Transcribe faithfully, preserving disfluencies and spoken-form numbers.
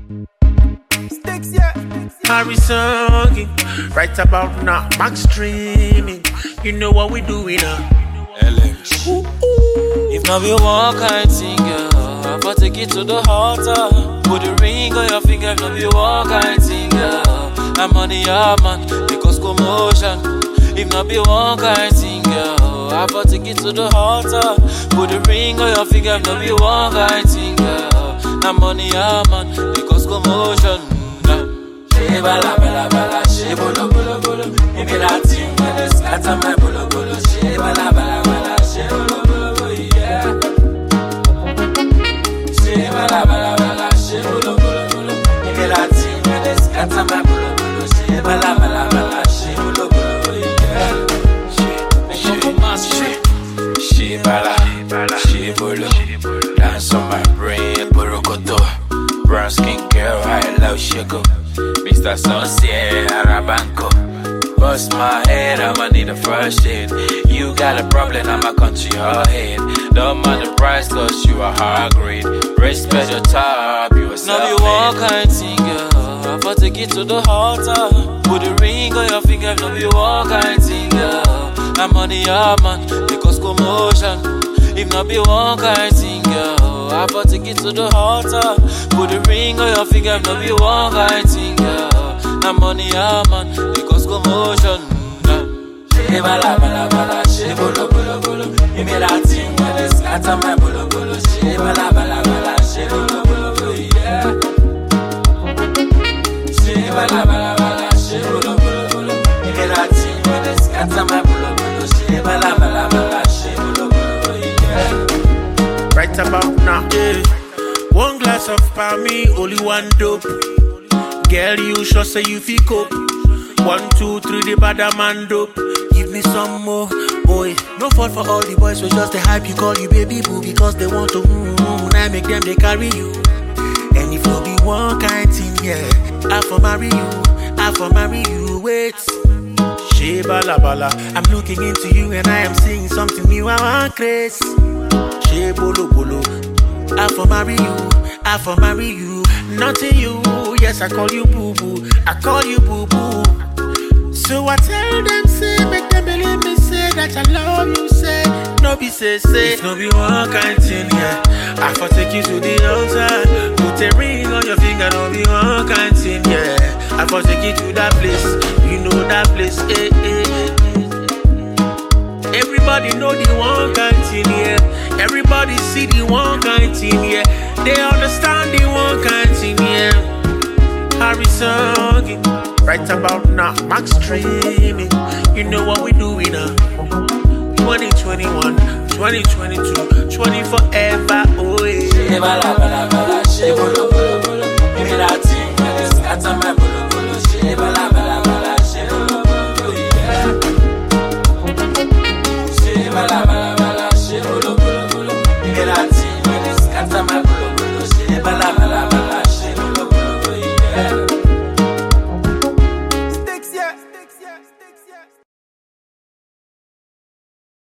Sticks, yeah. Harry singing, right about now, Max streaming. You know what we doing now. L M G. Ooh, ooh. If not be one kind thing, girl, I for take it to the altar. Put the ring on your finger. If not be one kind thing, girl, I'm money, yeah, man, because commotion. If not be one kind thing, girl, I for take it to the altar. Put the ring on your finger. If not be one kind thing, girl, I'm money, yeah, man, because commotion. She bala bala bala, she bolo bolo bolo. Give me that thing when they scatter my bolo bolo. She bala bala bala, she bolo bolo bolo, yeah. She bala bala bala, she bolo bolo bolo. Give me that thing when they scatter my bolo bolo. She bala bala bala, she bolo bolo bolo, yeah. She she she bala she bolo. Dance on my brain, borokoto. Brown skin girl, I love sugar. Mister Sunset, Arabanco. Bust my head, I'ma need a first aid. You got a problem, I'ma country hard head. Don't mind the price, cause you are high grade. Respect your top, you a self-made. Now you one kind thing, girl, I for take it to the altar. Put the ring on your finger, now you one kind thing, girl. I'm money, yeah, man, because commotion. If not be one kind thing, girl, I for take it to the altar. Put the ring on your finger, if not be one kind thing, girl. I'm money, yeah, man, because commotion. She bala bala bala, she bolo bolo bolo. Give me that thing when they scatter my bolo bolo. She bala bala bala, she bolo bolo bolo, yeah. She bala bala bala, she bolo bolo bolo. Give me that thing when they scatter my bolo bolo. She bala bala bala, she bolo bolo bolo, yeah. Right about now, yeah. One glass of palmy, only one dope. Girl, you sure say you feel cope. One, two, three, the bad man dope. Give me some more, boy. No fault for all the boys, so just the hype you call you baby boo. Because they want to, mm, mm, I make them, they carry you. And if you be one kind thing, yeah, I for marry you, I for marry you, wait. She bala bala, I'm looking into you and I am seeing something new, I want grace. She bolo bolo, I for marry you, I for marry you. Nothing you, yes I call you boo boo, I call you boo boo. So I tell them say, make them believe me say that I love you, say no be say say. If no be one kind thing, yeah, I for take you to the altar. Put a ring on your finger, no be one kind thing, yeah. I for take you to that place, you know that place, eh eh eh. Everybody know the one kind thing, yeah. Everybody see the one kind thing, yeah. They understand the one kind thing, yeah. Harry singing, right about now, Max streaming. You know what we doing now. twenty twenty-one, twenty twenty-two, twenty forever, oh yeah. She bala bala bala, she bolo bolo.